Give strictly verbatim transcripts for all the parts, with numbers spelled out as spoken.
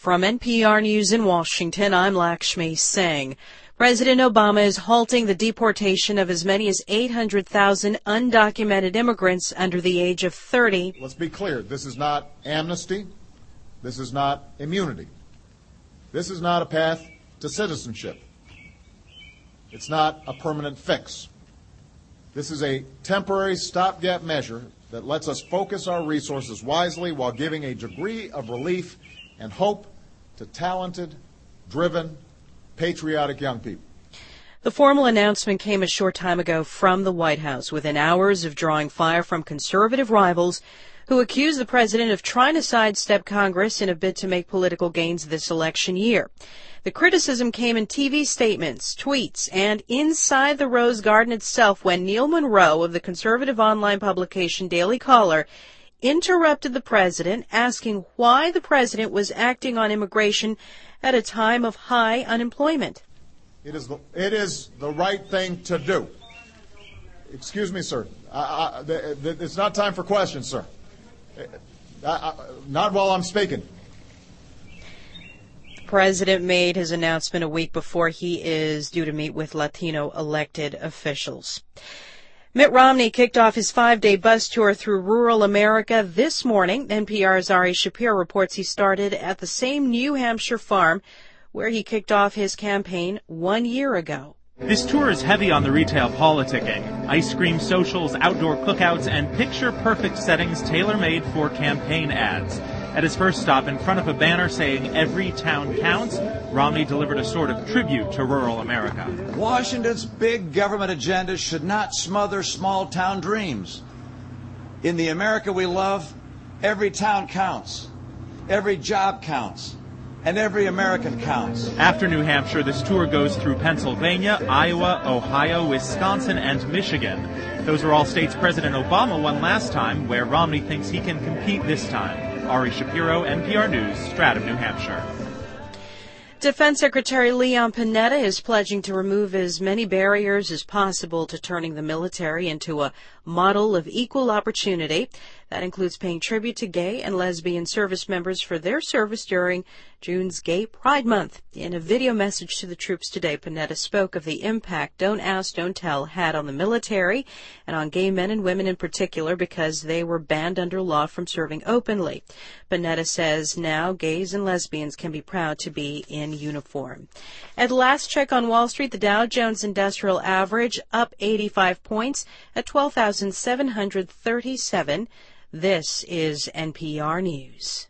From N P R News in Washington, I'm Lakshmi Singh. President Obama is halting the deportation of as many as eight hundred thousand undocumented immigrants under the age of thirty. Let's be clear. This is not amnesty. This is not immunity. This is not a path to citizenship. It's not a permanent fix. This is a temporary stopgap measure that lets us focus our resources wisely while giving a degree of relief and hope to talented, driven, patriotic young people. The formal announcement came a short time ago from the White House, within hours of drawing fire from conservative rivals who accuse the president of trying to sidestep Congress in a bid to make political gains this election year. The criticism came in T V statements, tweets, and inside the Rose Garden itself when Neil Monroe of the conservative online publication Daily Caller interrupted the president, asking why the president was acting on immigration at a time of high unemployment. It is the, it is the right thing to do. Excuse me, sir. I, I, the, the, it's not time for questions, sir. I, I, not while I'm speaking. The president made his announcement a week before he is due to meet with Latino elected officials. Mitt Romney kicked off his five-day bus tour through rural America this morning. N P R's Ari Shapiro reports he started at the same New Hampshire farm where he kicked off his campaign one year ago. This tour is heavy on the retail politicking. Ice cream socials, outdoor cookouts, and picture-perfect settings tailor-made for campaign ads. At his first stop, in front of a banner saying "Every town counts," Romney delivered a sort of tribute to rural America. Washington's big government agenda should not smother small-town dreams. In the America we love, every town counts, every job counts, and every American counts. After New Hampshire, this tour goes through Pennsylvania, Iowa, Ohio, Wisconsin, and Michigan. Those are all states President Obama won last time, where Romney thinks he can compete this time. Ari Shapiro, N P R News, Stratham, New Hampshire. Defense Secretary Leon Panetta is pledging to remove as many barriers as possible to turning the military into a model of equal opportunity. That includes paying tribute to gay and lesbian service members for their service during June's Gay Pride Month. In a video message to the troops today, Panetta spoke of the impact Don't Ask, Don't Tell had on the military and on gay men and women in particular because they were banned under law from serving openly. Panetta says now gays and lesbians can be proud to be in uniform. At last check on Wall Street, the Dow Jones Industrial Average up eighty-five points at twelve thousand seven hundred thirty-seven. This is N P R News.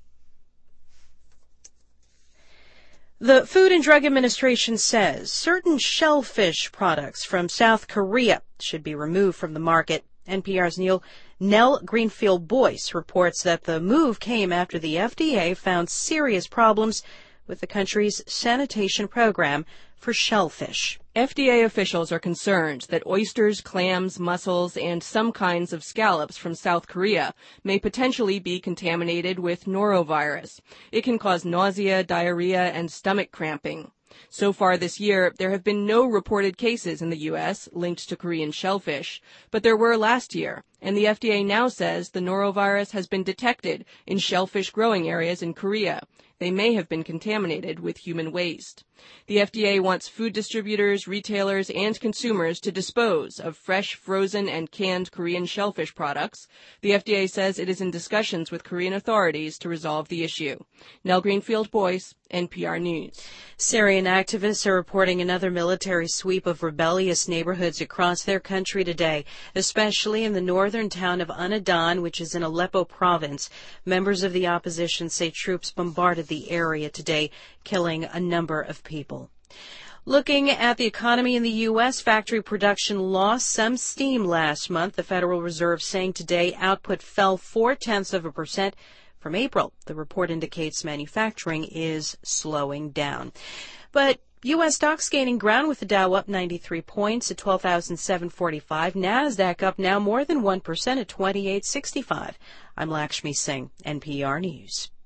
The Food and Drug Administration says certain shellfish products from South Korea should be removed from the market. N P R's Neil Nell Greenfield-Boyce reports that the move came after the F D A found serious problems with the country's sanitation program for shellfish. F D A officials are concerned that oysters, clams, mussels, and some kinds of scallops from South Korea may potentially be contaminated with norovirus. It can cause nausea, diarrhea, and stomach cramping. So far this year, there have been no reported cases in the U S linked to Korean shellfish, but there were last year, and the F D A now says the norovirus has been detected in shellfish growing areas in Korea. They may have been contaminated with human waste. The F D A wants food distributors, retailers, and consumers to dispose of fresh, frozen, and canned Korean shellfish products. The F D A says it is in discussions with Korean authorities to resolve the issue. Nell Greenfield-Boyce, N P R News. Syrian activists are reporting another military sweep of rebellious neighborhoods across their country today, especially in the northern town of Anadan, which is in Aleppo province. Members of the opposition say troops bombarded the area today, killing a number of people. Looking at the economy in the U S, factory production lost some steam last month. The Federal Reserve saying today output fell four-tenths of a percent from April. The report indicates manufacturing is slowing down. But U S stocks gaining ground with the Dow up ninety-three points at twelve thousand seven hundred forty-five. NASDAQ up now more than one percent at twenty-eight sixty-five. I'm Lakshmi Singh, N P R News.